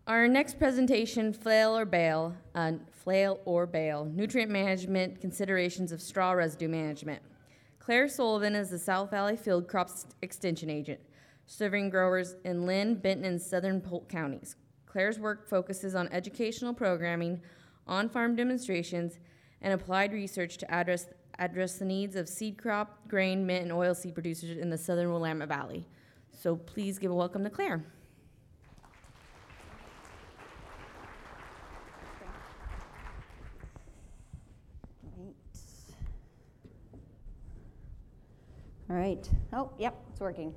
Our next presentation, Flail or Bale, Nutrient Management Considerations of Straw Residue Management. Claire Sullivan is the South Valley Field Crops Extension Agent, serving growers in Lynn, Benton, and Southern Polk counties. Claire's work focuses on educational programming, on-farm demonstrations, and applied research to address the needs of seed crop, grain, mint, and oilseed producers in the Southern Willamette Valley. So please give a welcome to Claire. All right. Oh, yep, it's working.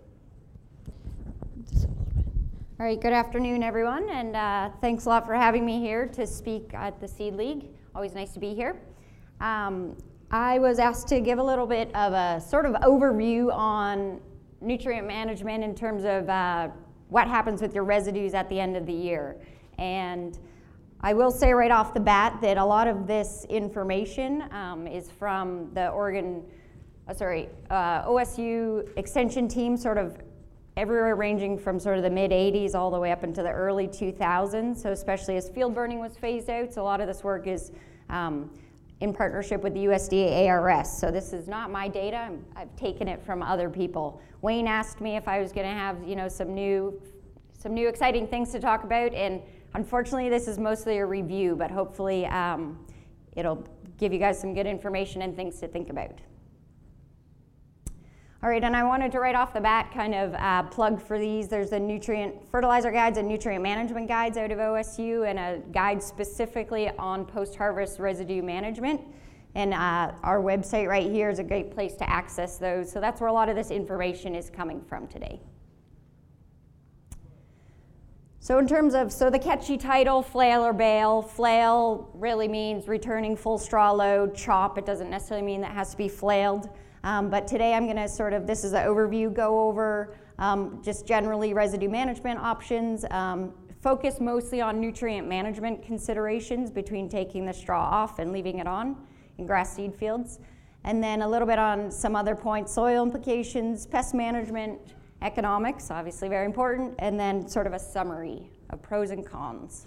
All right, good afternoon, everyone, and thanks a lot for having me here to speak at the Seed League. Always nice to be here. I was asked to give a little bit of a sort of overview on nutrient management in terms of what happens with your residues at the end of the year. And I will say right off the bat that a lot of this information is from the OSU extension team, sort of everywhere ranging from sort of the mid-'80s all the way up into the early 2000s, so especially as field burning was phased out. So a lot of this work is in partnership with the USDA ARS. So this is not my data. I've taken it from other people. Wayne asked me if I was going to have some new exciting things to talk about, and unfortunately this is mostly a review, but hopefully it'll give you guys some good information and things to think about. All right, and I wanted to right off the bat kind of plug for these. There's the nutrient fertilizer guides and nutrient management guides out of OSU, and a guide specifically on post-harvest residue management. And our website right here is a great place to access those. So that's where a lot of this information is coming from today. So in terms of, the catchy title, Flail or Bale. Flail really means returning full straw load. Chop, it doesn't necessarily mean that it has to be flailed. But today I'm going to this is an overview, go over just generally residue management options, focus mostly on nutrient management considerations between taking the straw off and leaving it on in grass seed fields, and then a little bit on some other points, soil implications, pest management, economics, obviously very important, and then sort of a summary of pros and cons.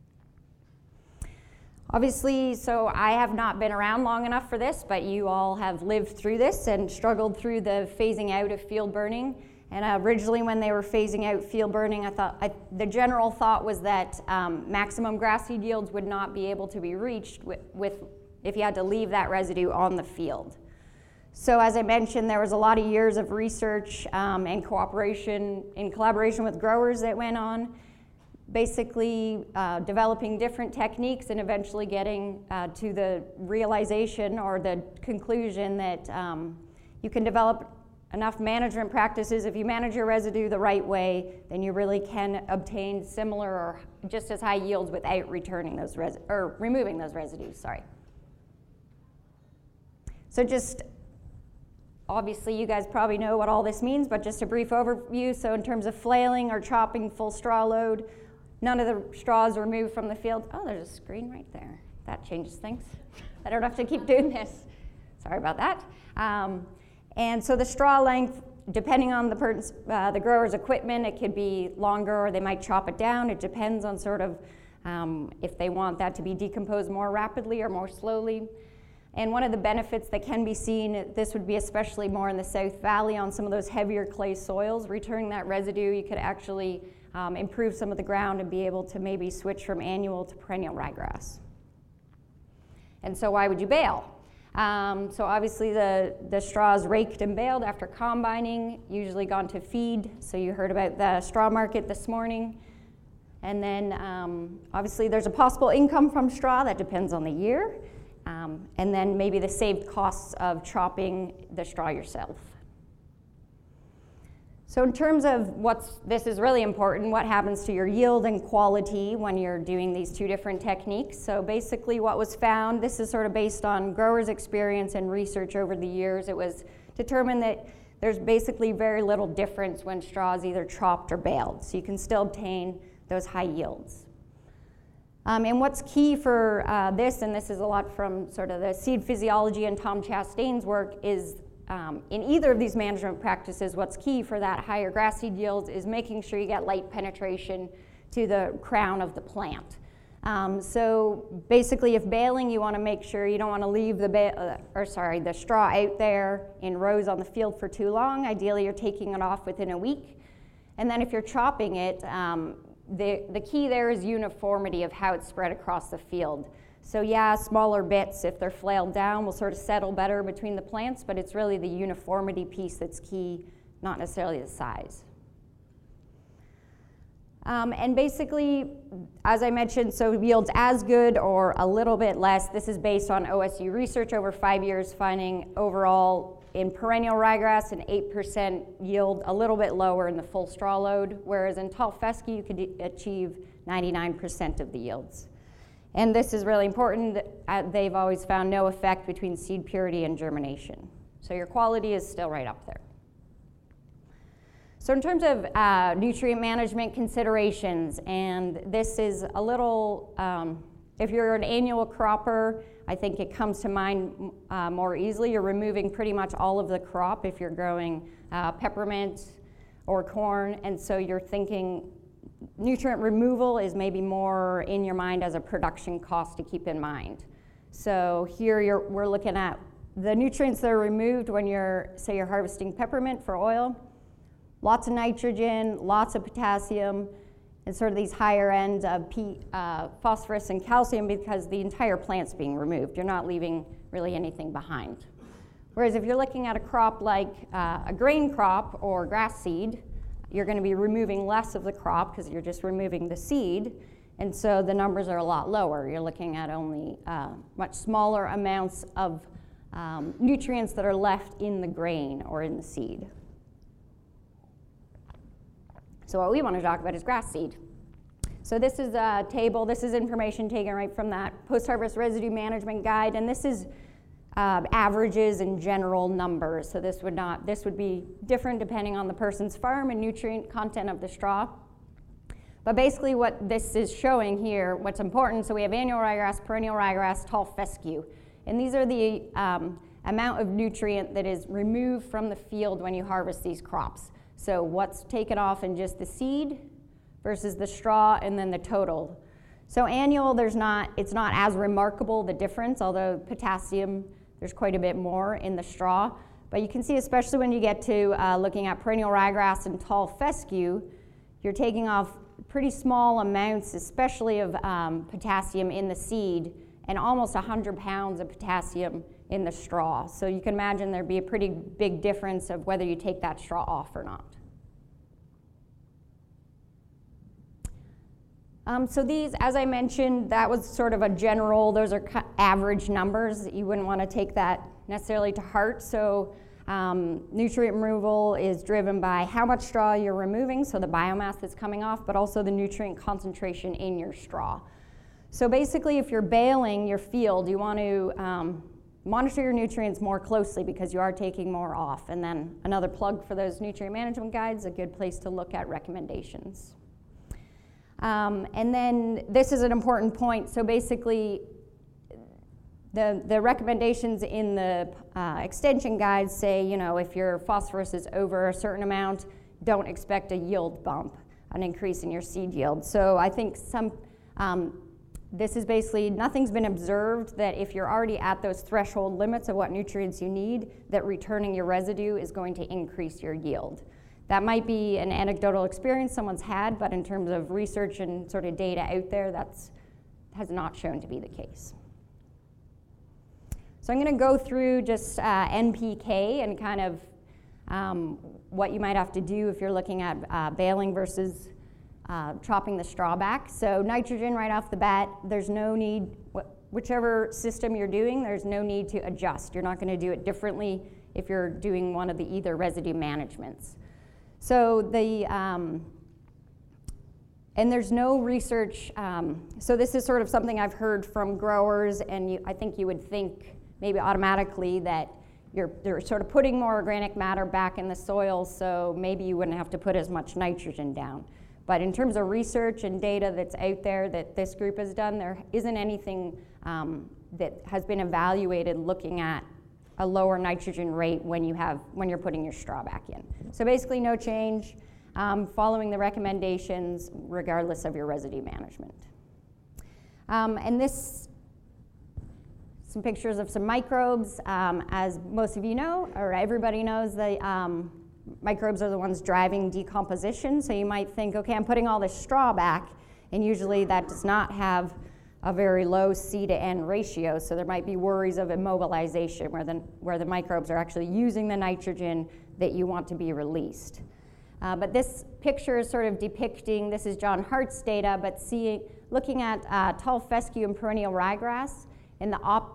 Obviously, so I have not been around long enough for this, but you all have lived through this and struggled through the phasing out of field burning. And originally when they were phasing out field burning, the general thought was that maximum grass seed yields would not be able to be reached if you had to leave that residue on the field. So as I mentioned, there was a lot of years of research and collaboration with growers that went on, basically developing different techniques and eventually getting to the realization or the conclusion that you can develop enough management practices. If you manage your residue the right way, then you really can obtain similar or just as high yields without removing those residues. So just obviously you guys probably know what all this means, but just a brief overview. So in terms of flailing or chopping full straw load, none of the straws removed from the field. Oh, there's a screen right there. That changes things. I don't have to keep doing this. Sorry about that. And so the straw length, depending on the grower's equipment, it could be longer or they might chop it down. It depends on sort of if they want that to be decomposed more rapidly or more slowly. And one of the benefits that can be seen, this would be especially more in the South Valley on some of those heavier clay soils, returning that residue, you could actually improve some of the ground and be able to maybe switch from annual to perennial ryegrass. And so why would you bale? So obviously the straw is raked and baled after combining, usually gone to feed. So you heard about the straw market this morning. And then obviously there's a possible income from straw, that depends on the year. And then maybe the saved costs of chopping the straw yourself. So in terms of this is really important, what happens to your yield and quality when you're doing these two different techniques. So basically what was found, this is sort of based on growers' experience and research over the years, it was determined that there's basically very little difference when straw is either chopped or baled. So you can still obtain those high yields. And what's key for this, and this is a lot from sort of the seed physiology and Tom Chastain's work, is in either of these management practices, what's key for that higher grass seed yields is making sure you get light penetration to the crown of the plant. So basically, if baling, you want to make sure you don't want to leave the straw out there in rows on the field for too long. Ideally, you're taking it off within a week. And then if you're chopping it, the key there is uniformity of how it's spread across the field. So yeah, smaller bits, if they're flailed down, will sort of settle better between the plants, but it's really the uniformity piece that's key, not necessarily the size. And basically, as I mentioned, so yields as good or a little bit less. This is based on OSU research over 5 years, finding overall in perennial ryegrass an 8% yield, a little bit lower in the full straw load, whereas in tall fescue you could achieve 99% of the yields. And this is really important. They've always found no effect between seed purity and germination. So your quality is still right up there. So in terms of nutrient management considerations, and this is a little, if you're an annual cropper, I think it comes to mind more easily. You're removing pretty much all of the crop if you're growing peppermint or corn, and so you're thinking nutrient removal is maybe more in your mind as a production cost to keep in mind. So here we're looking at the nutrients that are removed when you're harvesting peppermint for oil. Lots of nitrogen, lots of potassium, and sort of these higher end of phosphorus and calcium because the entire plant's being removed. You're not leaving really anything behind. Whereas if you're looking at a crop like a grain crop or grass seed, you're going to be removing less of the crop because you're just removing the seed, and so the numbers are a lot lower. You're looking at only much smaller amounts of nutrients that are left in the grain or in the seed. So what we want to talk about is grass seed. So this is a table, this is information taken right from that post-harvest residue management guide, and this is averages and general numbers. So this would be different depending on the person's farm and nutrient content of the straw. But basically what this is showing here, what's important, so we have annual ryegrass, perennial ryegrass, tall fescue. And these are the amount of nutrient that is removed from the field when you harvest these crops. So what's taken off in just the seed versus the straw and then the total. So annual, it's not as remarkable, the difference, although potassium, there's quite a bit more in the straw. But you can see, especially when you get to looking at perennial ryegrass and tall fescue, you're taking off pretty small amounts, especially of potassium in the seed, and almost 100 pounds of potassium in the straw. So you can imagine there'd be a pretty big difference of whether you take that straw off or not. So these, as I mentioned, that was sort of a general, those are average numbers. You wouldn't want to take that necessarily to heart. So nutrient removal is driven by how much straw you're removing, so the biomass that's coming off, but also the nutrient concentration in your straw. So basically, if you're baling your field, you want to monitor your nutrients more closely because you are taking more off. And then another plug for those nutrient management guides, a good place to look at recommendations. And then this is an important point. So basically, the recommendations in the extension guides say, if your phosphorus is over a certain amount, don't expect a yield bump, an increase in your seed yield. So I think this is basically, nothing's been observed that if you're already at those threshold limits of what nutrients you need, that returning your residue is going to increase your yield. That might be an anecdotal experience someone's had, but in terms of research and sort of data out there, has not shown to be the case. So I'm going to go through just NPK and kind of what you might have to do if you're looking at baling versus chopping the straw back. So nitrogen right off the bat, there's no need, whichever system you're doing, there's no need to adjust. You're not going to do it differently if you're doing one of the either residue managements. So and there's no research, so this is sort of something I've heard from growers, and I think you would think maybe automatically that they're sort of putting more organic matter back in the soil, so maybe you wouldn't have to put as much nitrogen down. But in terms of research and data that's out there that this group has done, there isn't anything that has been evaluated looking at a lower nitrogen rate when you're putting your straw back in. So basically no change. following the recommendations regardless of your residue management. And this, some pictures of some microbes. As most of you know, or everybody knows, the microbes are the ones driving decomposition. So you might think, okay, I'm putting all this straw back, and usually that does not have a very low C to N ratio, so there might be worries of immobilization where the microbes are actually using the nitrogen that you want to be released. But this picture is sort of depicting, this is John Hart's data, but looking at tall fescue and perennial ryegrass and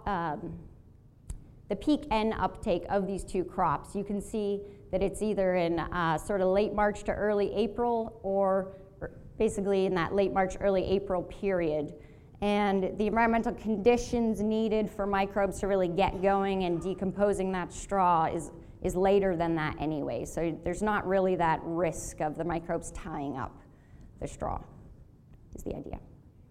the peak N uptake of these two crops. You can see that it's either in sort of late March to early April, or basically in that late March, early April period. And the environmental conditions needed for microbes to really get going and decomposing that straw is later than that anyway. So there's not really that risk of the microbes tying up the straw, is the idea.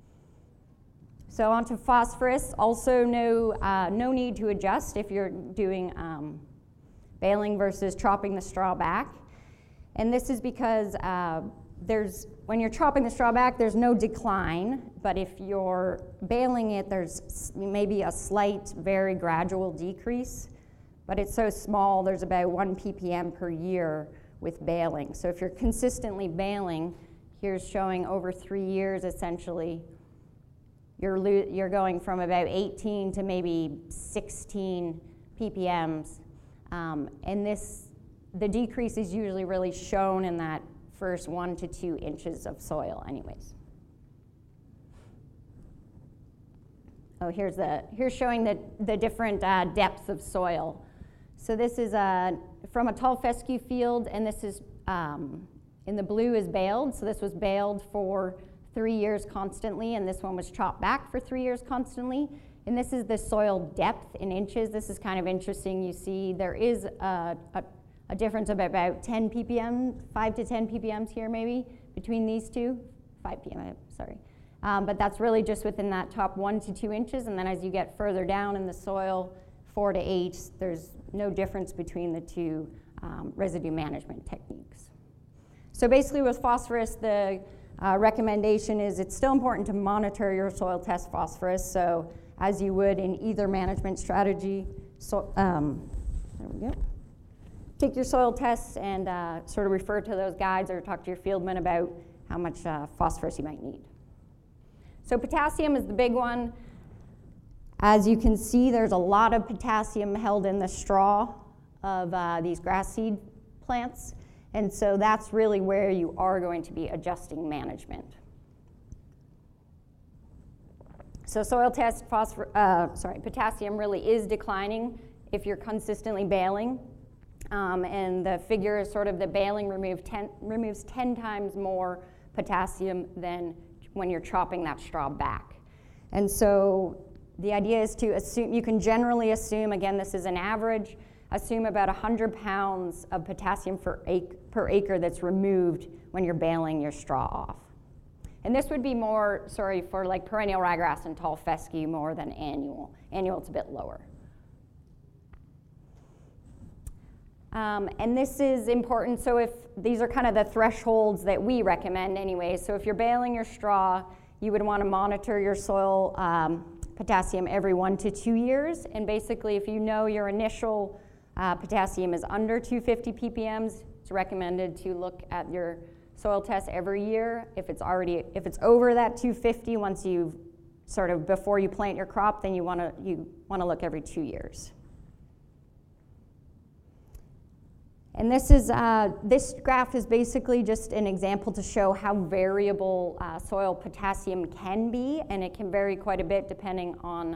So on to phosphorus. Also no need to adjust if you're doing baling versus chopping the straw back. And this is because when you're chopping the straw back, there's no decline, but if you're baling it, there's maybe a slight, very gradual decrease, but it's so small, there's about 1 ppm per year with baling. So if you're consistently baling, here's showing over 3 years, essentially, you're going from about 18 to maybe 16 ppms, and the decrease is usually really shown in that first 1 to 2 inches of soil anyways. Oh, here's showing the different depths of soil. So this is from a tall fescue field, and this is, in the blue is baled, so this was baled for 3 years constantly, and this one was chopped back for 3 years constantly. And this is the soil depth in inches. This is kind of interesting. You see there is a difference of about 10 ppm, 5 to 10 ppms here maybe, between these two. 5 ppm, sorry. But that's really just within that top 1 to 2 inches, and then as you get further down in the soil, 4 to 8, there's no difference between the two residue management techniques. So basically with phosphorus, the recommendation is it's still important to monitor your soil test phosphorus, so as you would in either management strategy. So, there we go. Take your soil tests and sort of refer to those guides or talk to your fieldman about how much phosphorus you might need. So potassium is the big one. As you can see, there's a lot of potassium held in the straw of these grass seed plants, and so that's really where you are going to be adjusting management. So soil test potassium really is declining if you're consistently baling. And the figure is sort of the baling removes 10 times more potassium than when you're chopping that straw back. And so the idea is to assume, you can generally assume, again, this is an average, assume about 100 pounds of potassium per acre that's removed when you're baling your straw off. And this would be more, for like perennial ryegrass and tall fescue more than annual. Annual, it's a bit lower. And this is important, so if these are kind of the thresholds that we recommend anyway. So if you're baling your straw, you would want to monitor your soil potassium every 1 to 2 years. And basically, if you know your initial potassium is under 250 ppms, it's recommended to look at your soil test every year. If it's over that 250, once you've sort of before you plant your crop, then you want to look every 2 years. And this graph is basically just an example to show how variable soil potassium can be, and it can vary quite a bit depending on,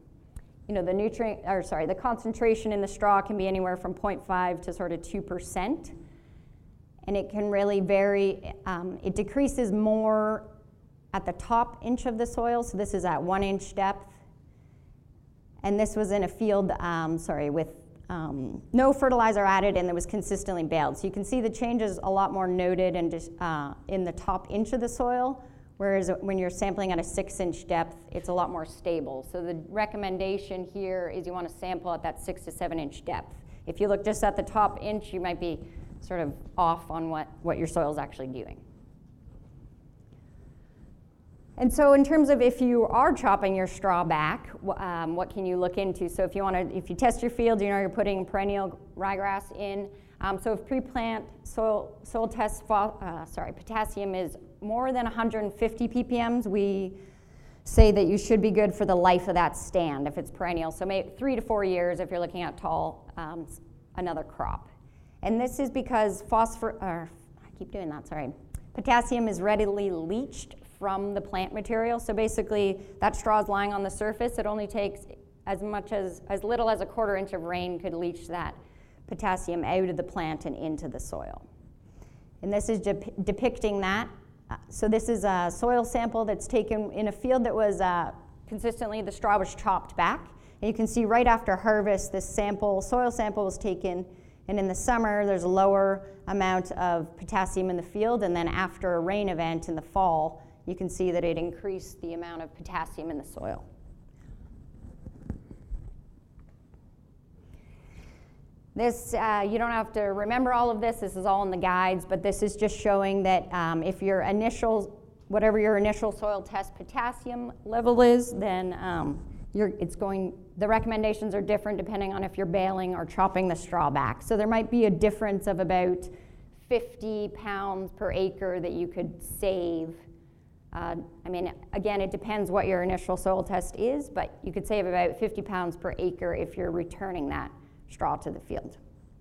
the concentration in the straw can be anywhere from 0.5 to sort of 2%, and it can really vary. It decreases more at the top inch of the soil, so this is at 1 inch depth, and this was in a field, with no fertilizer added, and it was consistently baled. So you can see the changes a lot more noted and in the top inch of the soil, whereas when you're sampling at a 6 inch depth, it's a lot more stable. So the recommendation here is you want to sample at that 6 to 7 inch depth. If you look just at the top inch, you might be sort of off on what your soil is actually doing. And so in terms of if you are chopping your straw back, what can you look into? So if you test your field, you're putting perennial ryegrass in. So if pre-plant soil test potassium is more than 150 ppms, we say that you should be good for the life of that stand if it's perennial. So maybe 3 to 4 years if you're looking at tall, another crop. And this is because potassium is readily leached from the plant material. So basically that straw is lying on the surface. It only takes as little as a 1/4 inch of rain could leach that potassium out of the plant and into the soil. And this is depicting that. So this is a soil sample that's taken in a field that was consistently, the straw was chopped back. And you can see right after harvest, this soil sample was taken, and in the summer, there's a lower amount of potassium in the field, and then after a rain event in the fall, you can see that it increased the amount of potassium in the soil. This, you don't have to remember all of this is all in the guides, but this is just showing that if whatever your initial soil test potassium level is, then the recommendations are different depending on if you're baling or chopping the straw back. So there might be a difference of about 50 pounds per acre that you could save. Again, it depends what your initial soil test is, but you could save about 50 pounds per acre if you're returning that straw to the field.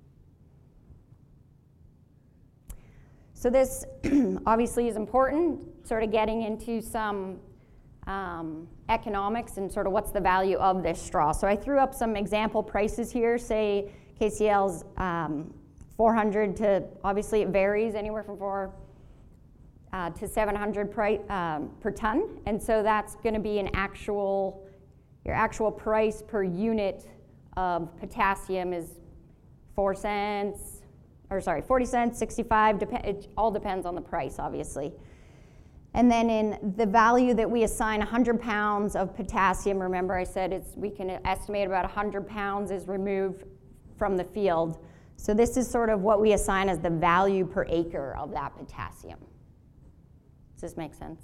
So this obviously is important, sort of getting into some economics and sort of what's the value of this straw. So I threw up some example prices here, say KCL's 400 to, obviously it varies anywhere from 4 to 700 per ton, and so that's going to be your actual price per unit of potassium is 40 cents, 65, it all depends on the price, obviously. And then in the value that we assign 100 pounds of potassium, remember I said we can estimate about 100 pounds is removed from the field. So this is sort of what we assign as the value per acre of that potassium. Does this make sense?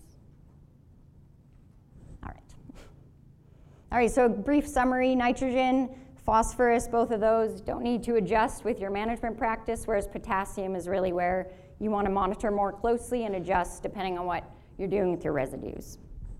All right, so brief summary: nitrogen, phosphorus, both of those don't need to adjust with your management practice, whereas potassium is really where you want to monitor more closely and adjust depending on what you're doing with your residues.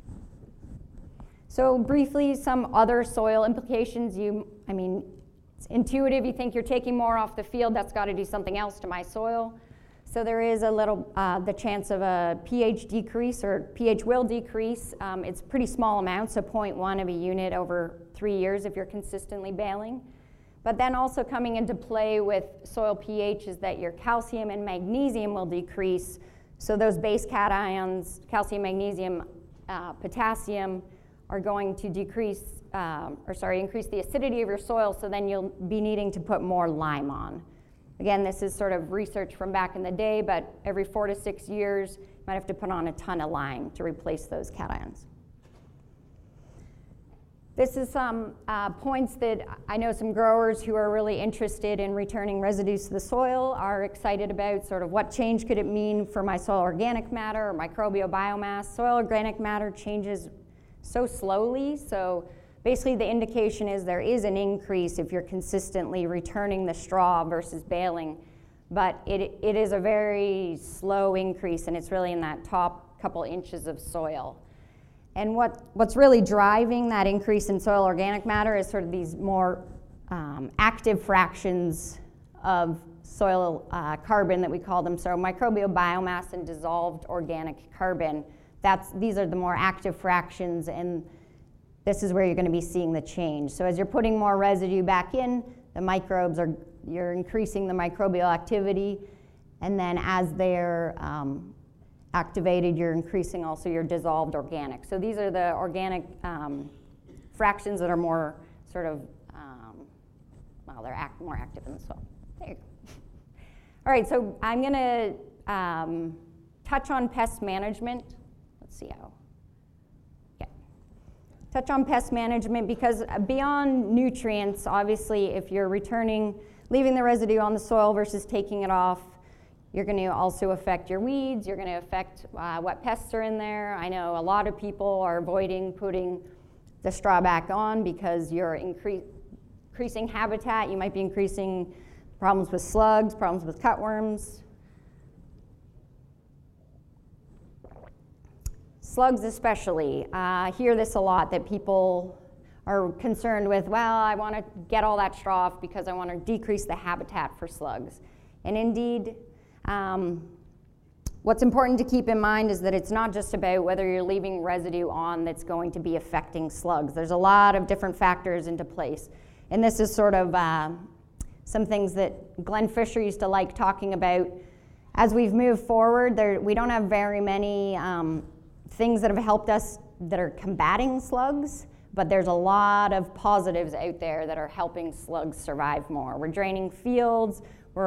So briefly, some other soil implications. It's intuitive. You think you're taking more off the field, that's got to do something else to my soil. So there is a little, the chance of a pH decrease, or pH will decrease. It's a pretty small amount, so 0.1 of a unit over 3 years if you're consistently baling. But then also coming into play with soil pH is that your calcium and magnesium will decrease. So those base cations, calcium, magnesium, potassium, are going to increase the acidity of your soil, so then you'll be needing to put more lime on. Again, this is sort of research from back in the day, but every 4 to 6 years, you might have to put on a ton of lime to replace those cations. This is some points that I know some growers who are really interested in returning residues to the soil are excited about. Sort of what change could it mean for my soil organic matter or microbial biomass? Soil organic matter changes so slowly, so basically the indication is there is an increase if you're consistently returning the straw versus baling, but it is a very slow increase, and it's really in that top couple inches of soil. And what's really driving that increase in soil organic matter is sort of these more active fractions of soil carbon that we call them. So microbial biomass and dissolved organic carbon, these are the more active fractions, and this is where you're going to be seeing the change. So as you're putting more residue back in, you're increasing the microbial activity, and then as they're activated, you're increasing also your dissolved organic. So these are the organic fractions that are more sort of, they're more active in the soil. There you go. All right, so I'm going to touch on pest management. Let's see how. Okay. Touch on pest management, because beyond nutrients, obviously, if you're leaving the residue on the soil versus taking it off, You're going to also affect your weeds. You're going to affect what pests are in there. I know a lot of people are avoiding putting the straw back on because you're increasing habitat. You might be increasing problems with slugs, problems with cutworms. Slugs especially. I hear this a lot, that people are concerned with, well, I want to get all that straw off because I want to decrease the habitat for slugs. And indeed, what's important to keep in mind is that it's not just about whether you're leaving residue on that's going to be affecting slugs. There's a lot of different factors into place. And this is sort of some things that Glenn Fisher used to like talking about. As we've moved forward, we don't have very many things that have helped us that are combating slugs, but there's a lot of positives out there that are helping slugs survive more. We're draining fields,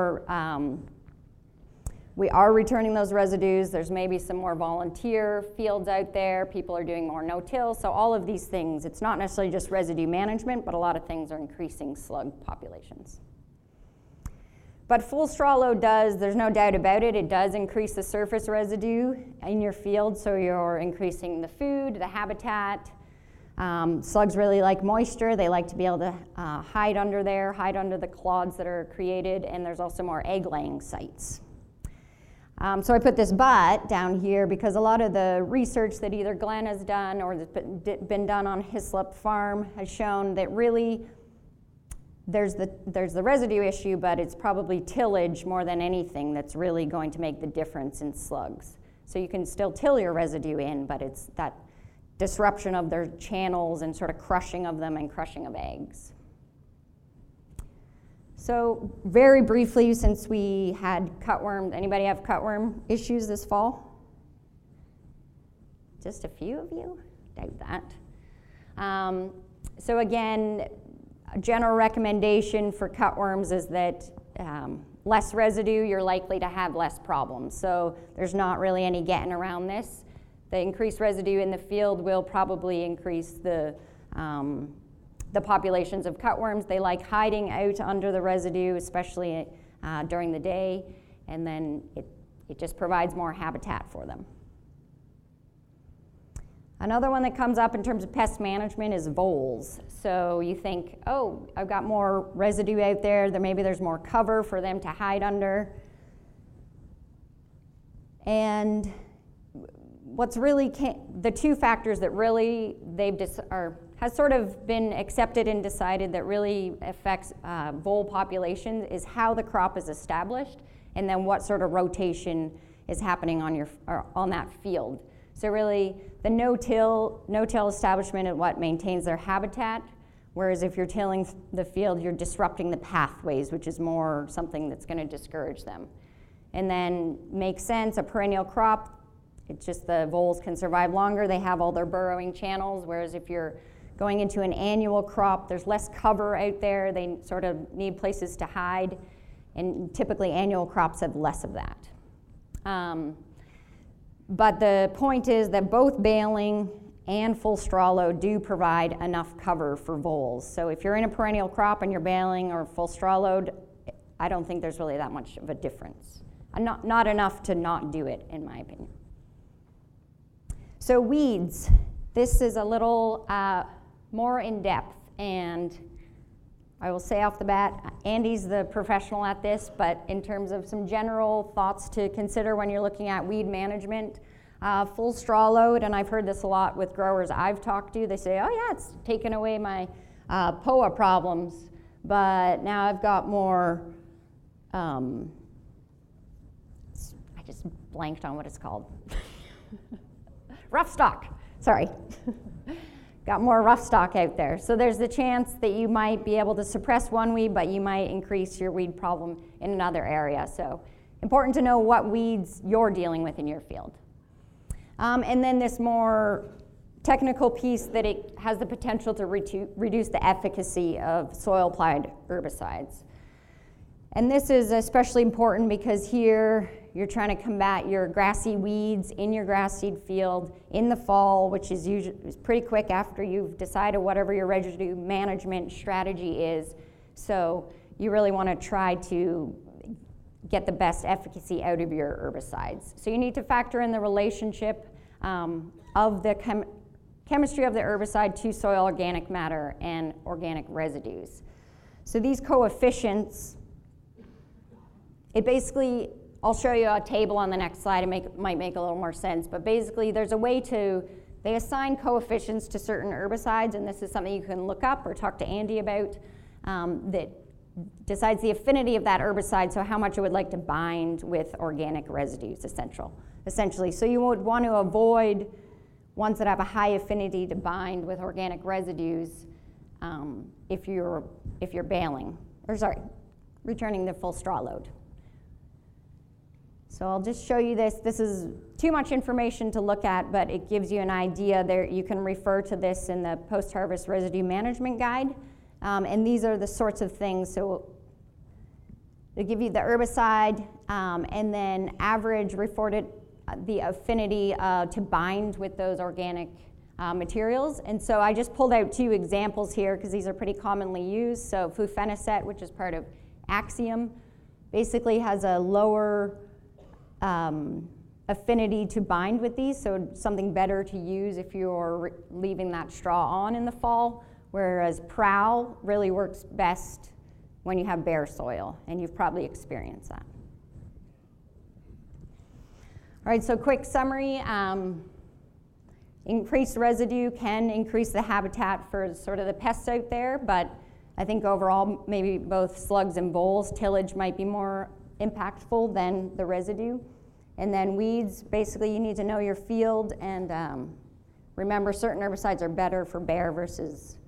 we are returning those residues. There's maybe some more volunteer fields out there. People are doing more no-till. So all of these things, it's not necessarily just residue management, but a lot of things are increasing slug populations. But full straw load does, there's no doubt about it, it does increase the surface residue in your field, so you're increasing the food, the habitat. Slugs really like moisture. They like to be able to hide under there, hide under the clods that are created, and there's also more egg-laying sites. So I put this but down here because a lot of the research that either Glenn has done or that's been done on Hislop Farm has shown that really there's the residue issue, but it's probably tillage more than anything that's really going to make the difference in slugs. So you can still till your residue in, but it's that disruption of their channels and sort of crushing of them and crushing of eggs. So very briefly, since we had cutworm, anybody have cutworm issues this fall? Just a few of you? Doubt that. So again, a general recommendation for cutworms is that less residue, you're likely to have less problems. So there's not really any getting around this. The increased residue in the field will probably increase the populations of cutworms. They like hiding out under the residue, especially during the day, and then it just provides more habitat for them. Another one that comes up in terms of pest management is voles. So you think, oh, I've got more residue out there, maybe there's more cover for them to hide under. And what's really, the two factors that really has sort of been accepted and decided that really affects vole populations is how the crop is established and then what sort of rotation is happening on that field. So really, the no-till establishment is what maintains their habitat, whereas if you're tilling the field, you're disrupting the pathways, which is more something that's going to discourage them. And then makes sense, a perennial crop, it's just the voles can survive longer. They have all their burrowing channels, whereas if you're going into an annual crop, there's less cover out there. They sort of need places to hide, and typically annual crops have less of that. But the point is that both baling and full straw load do provide enough cover for voles. So if you're in a perennial crop and you're baling or full straw load, I don't think there's really that much of a difference. Not enough to not do it, in my opinion. So weeds. This is a little more in depth, and I will say off the bat, Andy's the professional at this, but in terms of some general thoughts to consider when you're looking at weed management, full straw load, and I've heard this a lot with growers I've talked to, they say, oh yeah, it's taken away my POA problems, but now I've got more, I just blanked on what it's called. Rough stock, sorry. Got more rough stock out there. So there's the chance that you might be able to suppress one weed, but you might increase your weed problem in another area. So important to know what weeds you're dealing with in your field. And then this more technical piece that it has the potential to reduce the efficacy of soil-applied herbicides. And this is especially important because here you're trying to combat your grassy weeds in your grass seed field in the fall, which is usually pretty quick after you've decided whatever your residue management strategy is. So you really want to try to get the best efficacy out of your herbicides. So you need to factor in the relationship of the chemistry of the herbicide to soil organic matter and organic residues. So these coefficients, it basically, I'll show you a table on the next slide. It might make a little more sense, but basically there's a way they assign coefficients to certain herbicides, and this is something you can look up or talk to Andy about, that decides the affinity of that herbicide, so how much it would like to bind with organic residues, essentially. So you would want to avoid ones that have a high affinity to bind with organic residues if you're returning the full straw load. So I'll just show you this. This is too much information to look at, but it gives you an idea there. You can refer to this in the post-harvest residue management guide. And these are the sorts of things. So they give you the herbicide and then average reported the affinity to bind with those organic materials. And so I just pulled out 2 examples here because these are pretty commonly used. So flufenicet, which is part of Axiom, basically has a lower affinity to bind with these, so something better to use if you're leaving that straw on in the fall, whereas Prowl really works best when you have bare soil, and you've probably experienced that. All right, so quick summary. Increased residue can increase the habitat for sort of the pests out there, but I think overall maybe both slugs and voles, tillage might be more impactful than the residue. And then weeds, basically you need to know your field and remember certain herbicides are better for bare versus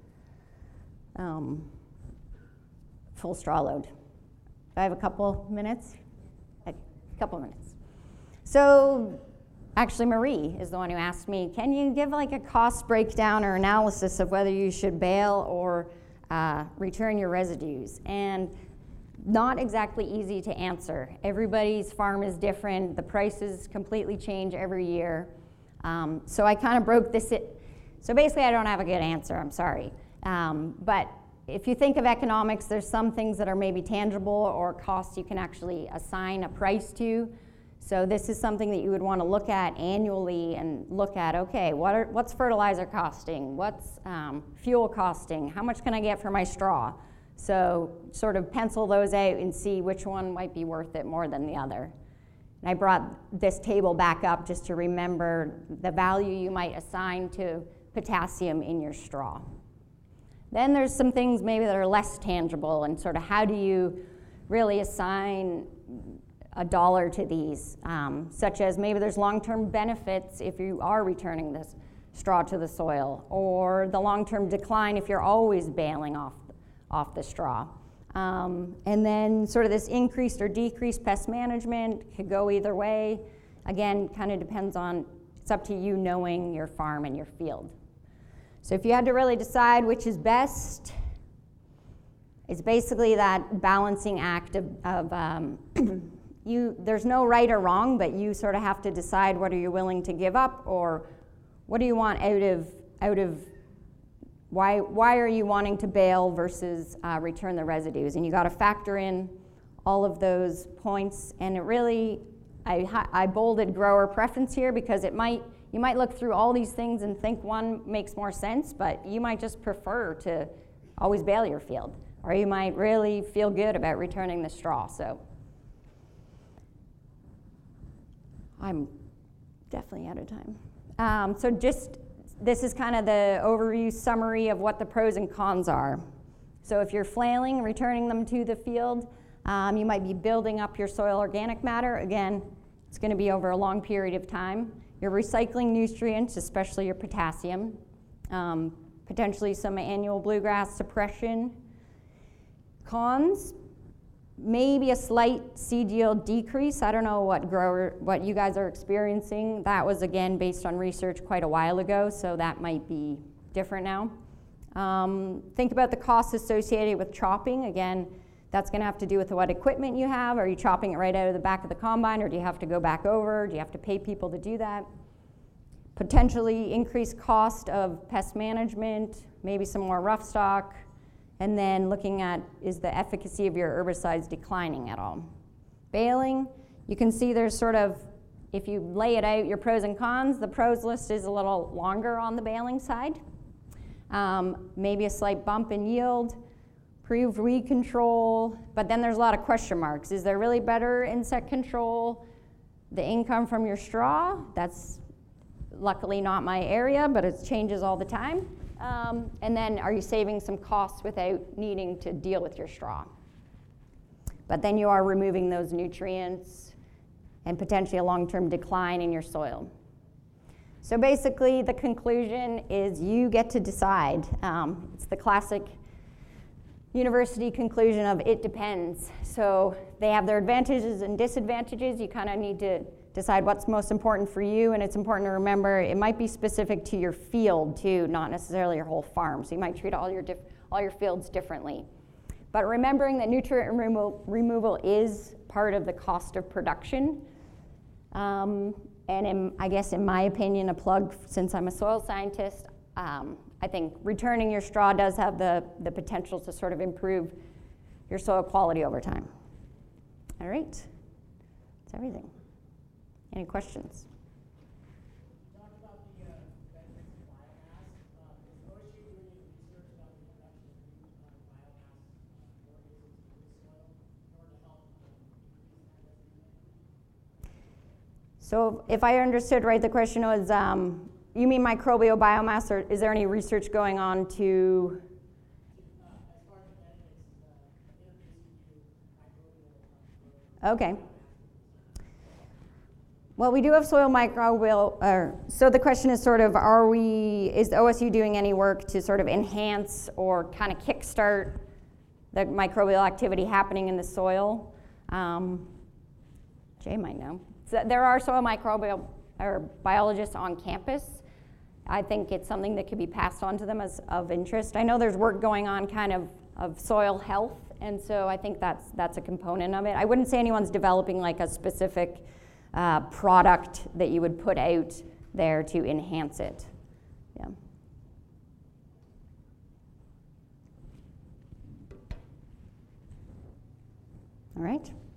full straw load. Do I have a couple minutes? A couple minutes. So actually Marie is the one who asked me, can you give like a cost breakdown or analysis of whether you should bale or return your residues? And not exactly easy to answer. Everybody's farm is different. The prices completely change every year. So I kind of broke this. So basically I don't have a good answer, I'm sorry. But if you think of economics, there's some things that are maybe tangible or costs you can actually assign a price to. So this is something that you would want to look at annually and look at, okay, what's fertilizer costing? What's fuel costing? How much can I get for my straw? So sort of pencil those out and see which one might be worth it more than the other. And I brought this table back up just to remember the value you might assign to potassium in your straw. Then there's some things maybe that are less tangible, and sort of how do you really assign a dollar to these, such as maybe there's long-term benefits if you are returning this straw to the soil, or the long-term decline if you're always baling off the straw. And then sort of this increased or decreased pest management could go either way. Again, kind of depends on, it's up to you knowing your farm and your field. So if you had to really decide which is best, it's basically that balancing act of there's no right or wrong, but you sort of have to decide what are you willing to give up, or what do you want out of why are you wanting to bale versus return the residues? And you got to factor in all of those points. And it really, I bolded grower preference here because you might look through all these things and think one makes more sense, but you might just prefer to always bale your field, or you might really feel good about returning the straw. So I'm definitely out of time. So this is kind of the overview summary of what the pros and cons are. So if you're flailing, returning them to the field, you might be building up your soil organic matter. Again, it's going to be over a long period of time. You're recycling nutrients, especially your potassium, potentially some annual bluegrass suppression. Cons, maybe a slight seed yield decrease. I don't know what you guys are experiencing. That was, again, based on research quite a while ago, so that might be different now. Think about the costs associated with chopping. Again, that's going to have to do with what equipment you have. Are you chopping it right out of the back of the combine, or do you have to go back over? Do you have to pay people to do that? Potentially increased cost of pest management, maybe some more rough stock. And then looking at, is the efficacy of your herbicides declining at all? Baling, you can see there's sort of, if you lay it out, your pros and cons, the pros list is a little longer on the baling side. Maybe a slight bump in yield, improved weed control, but then there's a lot of question marks. Is there really better insect control? The income from your straw, that's luckily not my area, but it changes all the time. And then are you saving some costs without needing to deal with your straw? But then you are removing those nutrients and potentially a long-term decline in your soil. So basically the conclusion is you get to decide. It's the classic university conclusion of it depends. So they have their advantages and disadvantages. You kind of need to decide what's most important for you, and it's important to remember it might be specific to your field too, not necessarily your whole farm. So you might treat all your fields differently. But remembering that nutrient removal is part of the cost of production. And I guess in my opinion, a plug, since I'm a soil scientist, I think returning your straw does have the potential to sort of improve your soil quality over time. All right, that's everything. Any questions? You talked about the benefits of biomass. Is OSU doing any research about the production of new biomass organisms in the soil in order to help increase that? So if I understood right, the question was, you mean microbial biomass, or is there any research going on to? As far as the benefits, introducing new microbial. Okay. Well, we do have soil microbial, so the question is sort of, is OSU doing any work to sort of enhance or kind of kickstart the microbial activity happening in the soil? Jay might know. So there are soil microbial or biologists on campus. I think it's something that could be passed on to them as of interest. I know there's work going on kind of soil health, and so I think that's a component of it. I wouldn't say anyone's developing like a specific product that you would put out there to enhance it. Yeah. All right.